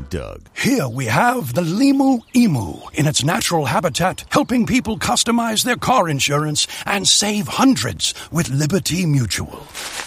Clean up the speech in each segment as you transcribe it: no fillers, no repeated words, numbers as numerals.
Doug. Here we have the Limu Emu in its natural habitat, helping people customize their car insurance and save hundreds with Liberty Mutual.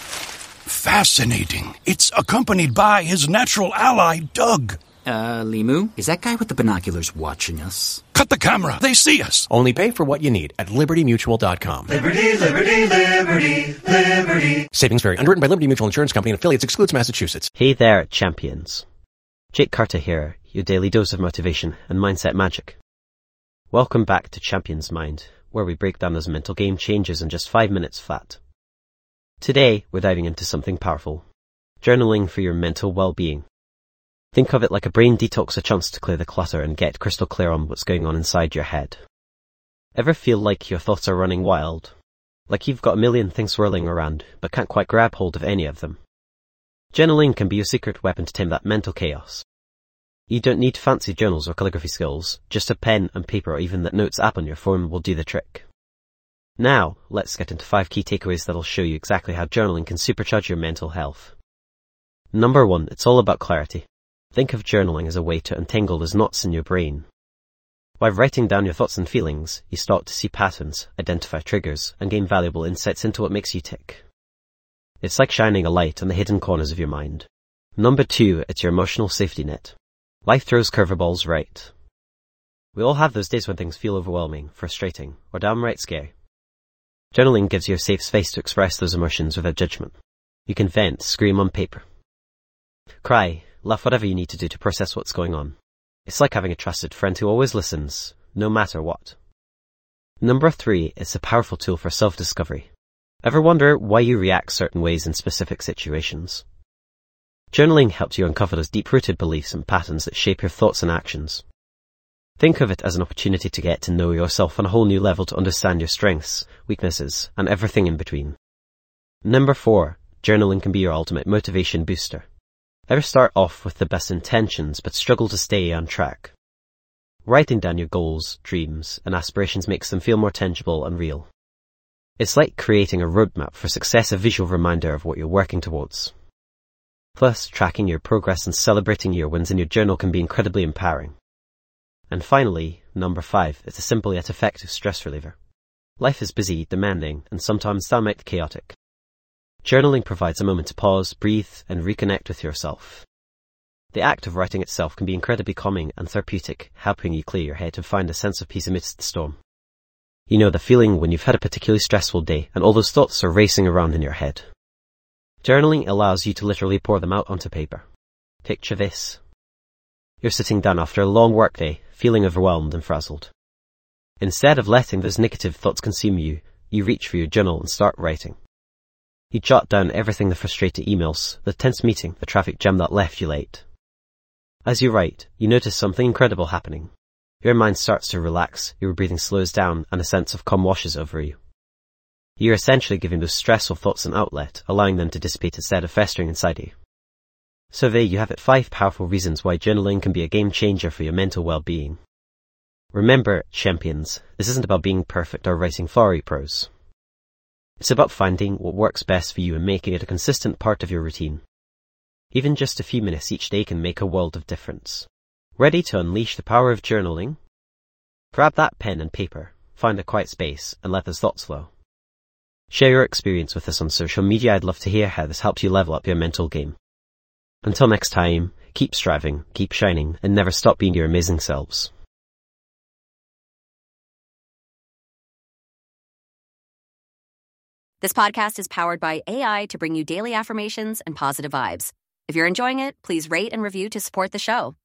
Fascinating. It's accompanied by his natural ally, Doug. Limu, is that guy with the binoculars watching us? Cut the camera. They see us. Only pay for what you need at libertymutual.com. Liberty, liberty, liberty, liberty. Savings vary. Underwritten by Liberty Mutual Insurance Company and affiliates. Excludes Massachusetts. Hey there, champions. Jake Carter here, your daily dose of motivation and mindset magic. Welcome back to Champions Mind, where we break down those mental game changers in just 5 minutes flat. Today, we're diving into something powerful. Journaling for your mental well-being. Think of it like a brain detox, a chance to clear the clutter and get crystal clear on what's going on inside your head. Ever feel like your thoughts are running wild? Like you've got a million things swirling around, but can't quite grab hold of any of them? Journaling can be your secret weapon to tame that mental chaos. You don't need fancy journals or calligraphy skills, just a pen and paper or even that notes app on your phone will do the trick. Now, let's get into 5 key takeaways that'll show you exactly how journaling can supercharge your mental health. Number 1, it's all about clarity. Think of journaling as a way to untangle those knots in your brain. By writing down your thoughts and feelings, you start to see patterns, identify triggers, and gain valuable insights into what makes you tick. It's like shining a light on the hidden corners of your mind. Number 2, it's your emotional safety net. Life throws curveballs, right? We all have those days when things feel overwhelming, frustrating, or downright scary. Journaling gives you a safe space to express those emotions without judgment. You can vent, scream on paper. Cry, laugh, whatever you need to do to process what's going on. It's like having a trusted friend who always listens, no matter what. Number 3, it's a powerful tool for self-discovery. Ever wonder why you react certain ways in specific situations? Journaling helps you uncover those deep-rooted beliefs and patterns that shape your thoughts and actions. Think of it as an opportunity to get to know yourself on a whole new level, to understand your strengths, weaknesses, and everything in between. Number 4, journaling can be your ultimate motivation booster. Ever start off with the best intentions but struggle to stay on track? Writing down your goals, dreams, and aspirations makes them feel more tangible and real. It's like creating a roadmap for success, a visual reminder of what you're working towards. Plus, tracking your progress and celebrating your wins in your journal can be incredibly empowering. And finally, number 5, it's a simple yet effective stress reliever. Life is busy, demanding, and sometimes downright chaotic. Journaling provides a moment to pause, breathe, and reconnect with yourself. The act of writing itself can be incredibly calming and therapeutic, helping you clear your head and find a sense of peace amidst the storm. You know the feeling when you've had a particularly stressful day and all those thoughts are racing around in your head. Journaling allows you to literally pour them out onto paper. Picture this. You're sitting down after a long workday, feeling overwhelmed and frazzled. Instead of letting those negative thoughts consume you, you reach for your journal and start writing. You jot down everything: the frustrated emails, the tense meeting, the traffic jam that left you late. As you write, you notice something incredible happening. Your mind starts to relax, your breathing slows down, and a sense of calm washes over you. You're essentially giving those stressful thoughts an outlet, allowing them to dissipate instead of festering inside you. So there you have it, 5 powerful reasons why journaling can be a game changer for your mental well-being. Remember, champions, this isn't about being perfect or writing flowery prose. It's about finding what works best for you and making it a consistent part of your routine. Even just a few minutes each day can make a world of difference. Ready to unleash the power of journaling? Grab that pen and paper, find a quiet space, and let those thoughts flow. Share your experience with us on social media. I'd love to hear how this helped you level up your mental game. Until next time, keep striving, keep shining, and never stop being your amazing selves. This podcast is powered by AI to bring you daily affirmations and positive vibes. If you're enjoying it, please rate and review to support the show.